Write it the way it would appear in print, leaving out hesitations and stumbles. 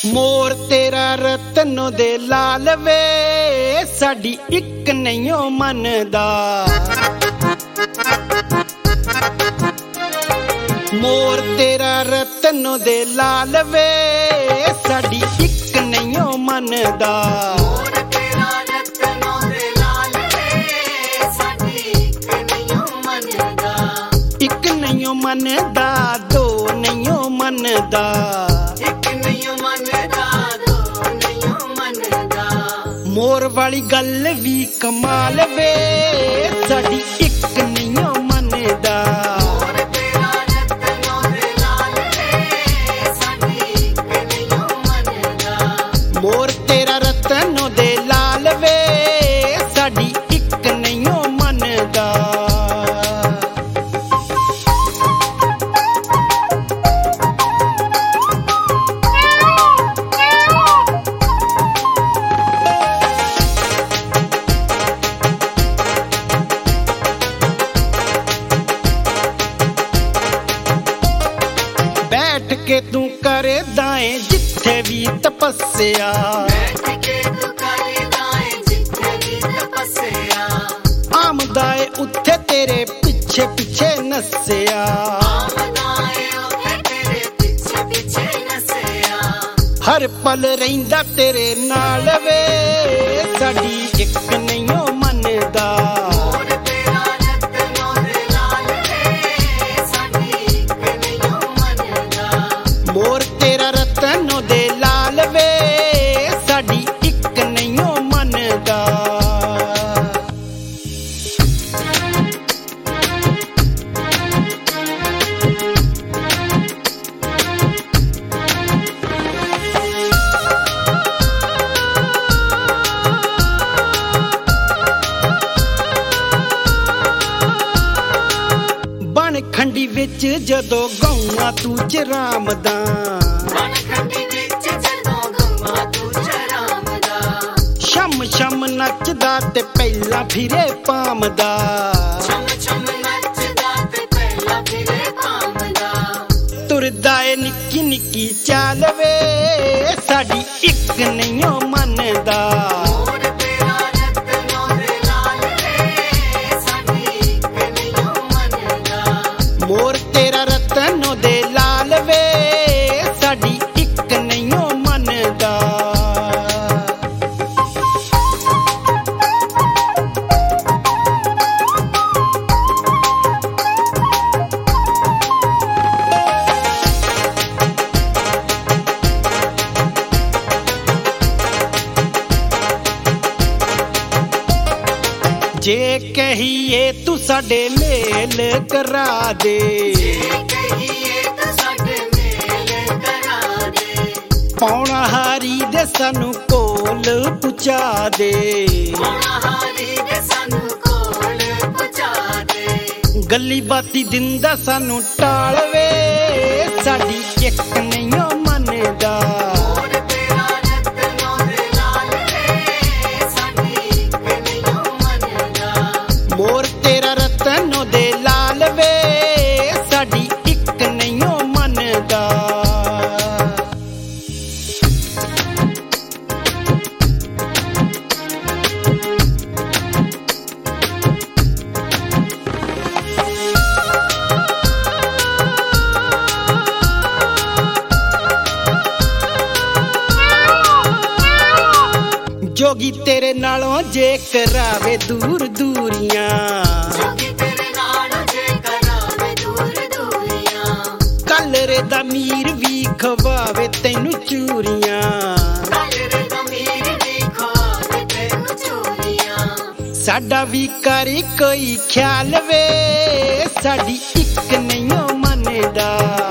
मोर तेरा रतनों दे लाल वे साडी इक नहीं मनदा। मोर तेरा रतनों दे लाल वे साडी इक नहीं मनदा। इक नहीं मनदा दो नहीं मनदा। मोर वाली गल भी कमाल वे साडी इक नहीं मनदा। मोर तेरा रतनों दे लाल वे साडी इक नहीं मनदा। बैठ के तू करे दाएं जिथे भी तपस्या। आमदाए उथे तेरे पिछे पिछे नस्या। हर पल रहिंदा तेरे नाल वे साडी इक नहीं मनदा। मोर तेरा रतनों दे लाल वे साडी इक नहीं मनदा। बन खंडी विच जदों गौआ तू चरामदा। शम शम नचदा ते पहला फिरे पामदा। तुरदा ए निक्की निक्की चाल वे साडी इक नहीं मनदा। मोर तेरा रतनों दे लाल वे साडी इक नहीं मनदा। जे कहिए तू साडे मेल करा दे। पौना हारी दे सानू कोल पुचा दे। गली बाती दिंदा सानू टाल वे साडी इक नहीं मनदा। मोर तेरा रतनों दे लाल वे साडी इक नहीं मनदा। जोगी तेरे नालों जे करावे दूर दूरियां। कलरे दा मीर भी खवावे तैनू चूरियां। साडा भी करी कोई ख्याल वे साडी इक नहीं मनदा।